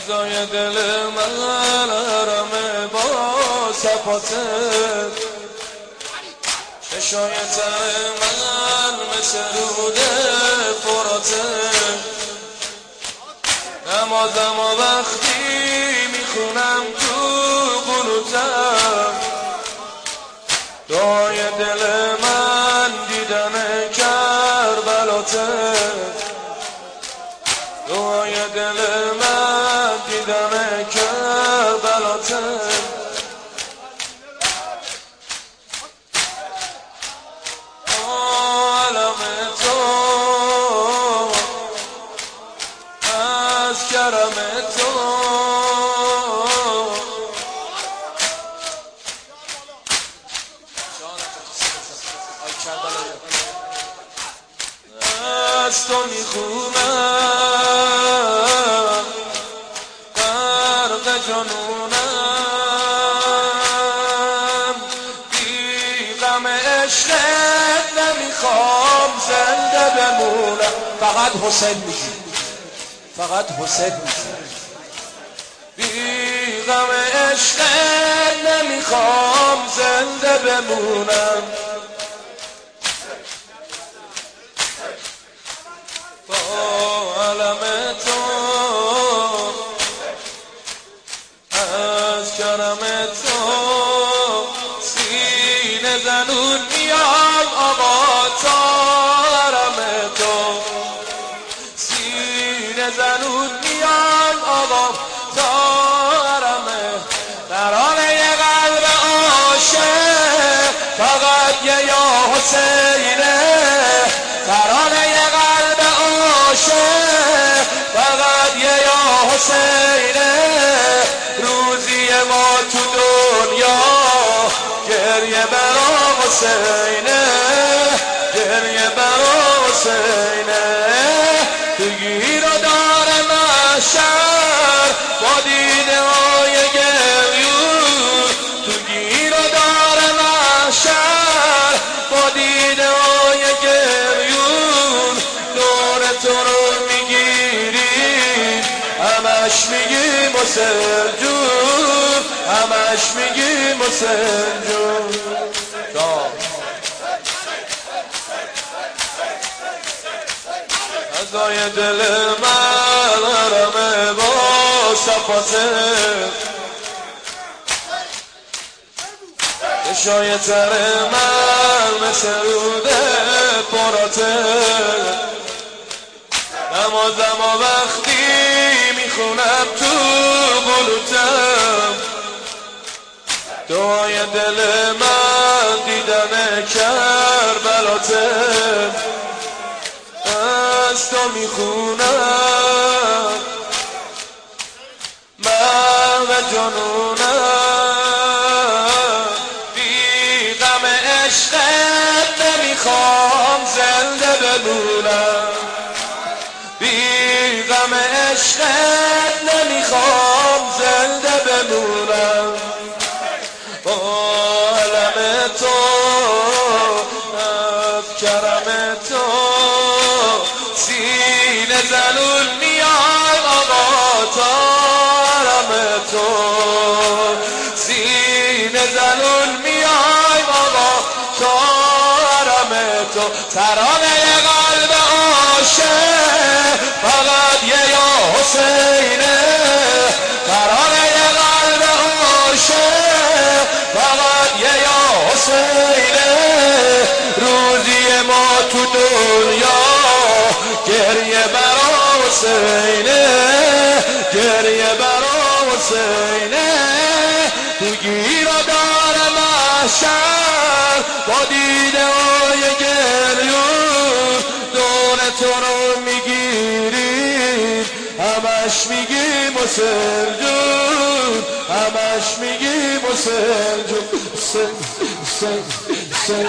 فضای دل من رمه با صفاته، چشای تر من مثل رود فراته، نمازم و وقتی میخونم تو قنوتم، دعای دل من دیدن کربلاته، دعای دل من دیدن کربلاته. عالم تو از کرم تو، از تو میخونم غرق جنونم، بی غم عشقت نمیخوام زنده بمونم. فقط حسین میگی، فقط حسین میگی. بی غم عشقت نمیخوام زنده بمونم، با علم تو از کرم تو، سینه زنون میام آقا تا حرم تو، سینه زنون میام آقا تا حرم. ترانه قلب عاشق فقط یا حسینه، ترانه قلب عاشق فقط یا حسینه. روزی ما تو دنیا گریه برا حسینه، گریه برا حسینه. تو گیر و دار محشر با دیده های گریون، تو گیر و دار محشر با دیده های گریون. دور تو رو میگیری همش میگی حسین جون، همش میگی حسین جون. فضای دل من رمه با صفاته، چشای تر من مثل رود فراته، نمازم و وقتی میخونم تو قنوتم، دعای دل من دیدن کربلاته. از تو میخونم من و جنونم، بی غم عشقت نمیخوام زنده بمونم، بی غم عشقت نمیخوام زنده بمونم. با علم تو از کرم تو، سینه زنون میام آقا تا حرم تو، سینه زنون میام آقا تا حرم تو. ترانه قلب عاشق فقط یا حسینه، ترانه قلب عاشق فقط یا حسینه. روزی ما تو دنیا گریه برا حسینه، گریه برا حسینه. تو گیر و دار محشر با دیده های گریون، دور تو رو میگیری همش میگی حسین جون، همش میگی حسین جون.